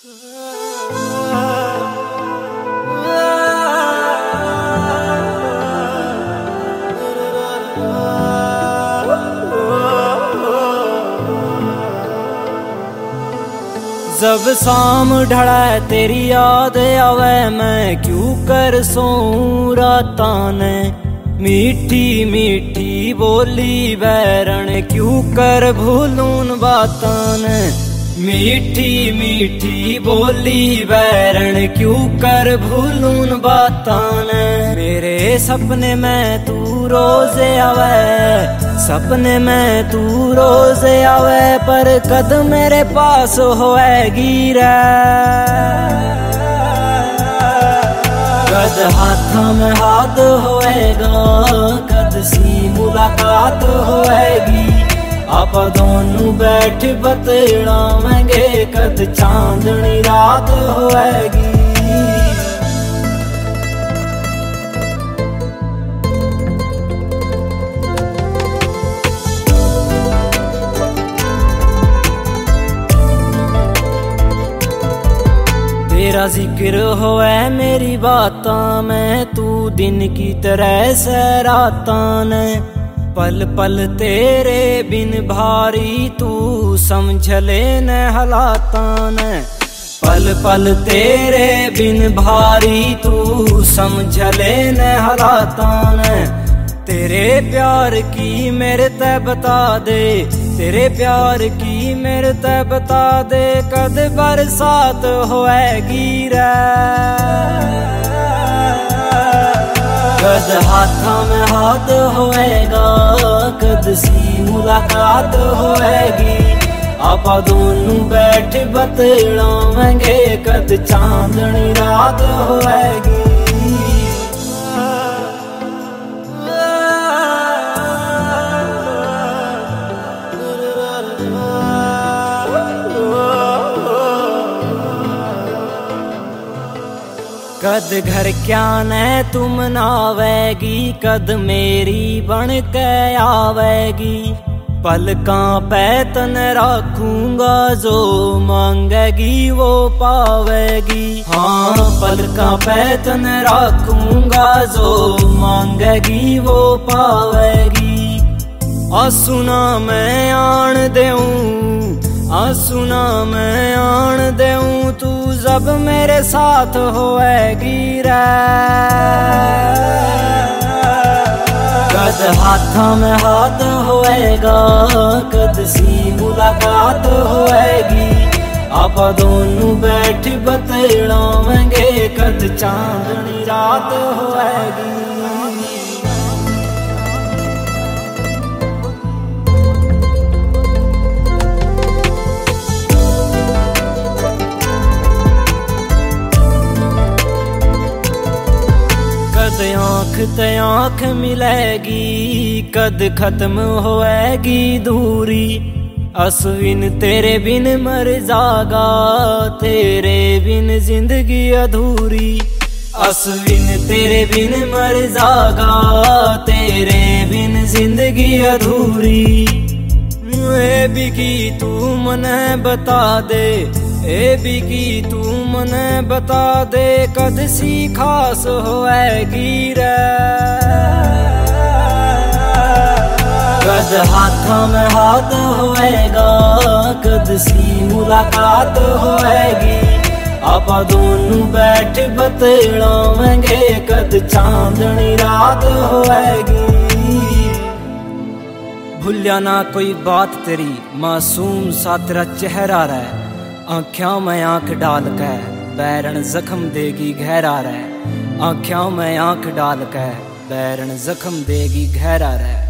जब शाम ढड़ा तेरी याद आवे मैं क्यों कर सोऊं रातां ने। मीठी मीठी बोली बैरण क्यों कर भूलूं बातां ने। मीठी मीठी बोली बैरण क्यों कर भूलूं बातां ने। मेरे सपने में तू रोज आवे, सपने में तू रोज आवे, पर कद मेरे पास होएगी रे। कद हाथ में हाथ होएगा, कद सी मुलाकात होएगी। आप दोनों बैठ बतलावेंगे, कद चांदनी रात होएगी। तेरा जिक्र होए मेरी बातां में, तू दिन की तरह से रातां ने। पल पल तेरे बिन भारी तू समझ ले न हालातां ने। पल पल तेरे बिन भारी तू समझ ले न हालातां ने। तेरे प्यार की मेरे ते बता दे, तेरे प्यार की मेरे ते बता दे, कद बरसात होएगी रे। कद हाथों में हाथ होएगा, कद सी मुलाकात होएगी। आप दोनों बैठ बतलावेंगे, कद चांदनी रात होएगी। कद घर क्या ने तुम नावेगी, कद मेरी बन के आवेगी। पलकां पे तन रखूंगा, जो मांगेगी वो पावेगी। हाँ पलकां पे तन रखूंगा, जो मांगेगी वो पावेगी। आंसुना मैं आन देऊं, आंसुना मैं आन देऊं, तू जब मेरे साथ होएगी रे। कद हाथों में हाथ होएगा, कद सी मुलाकात होएगी। आप दोनों बैठ बतलावेंगे, कद चांदनी रात होएगी। कद आँख ते आँख मिलेगी, कद खत्म होएगी दूरी। अश्विन तेरे बिन मर जागा, तेरे बिन जिंदगी अधूरी। अश्विन तेरे बिन मर जागा, तेरे बिन जिंदगी अधूरी। ए भी की तू मने बता दे, ए भी की तू मने बता दे, कद सी खास होएगी रे। कद हाथों में हाथ होएगा, कद सी मुलाकात होएगी। आप दोनों बैठ बतलावेंगे, कद चांदनी रात होएगी। भूलिया ना कोई बात तेरी, मासूम सा तेरा चेहरा रहे। आँखों में आँख डाल के बैरण जख्म देगी गहरा रहे। आँखों में आँख डाल के बैरण जख्म देगी गहरा रहे।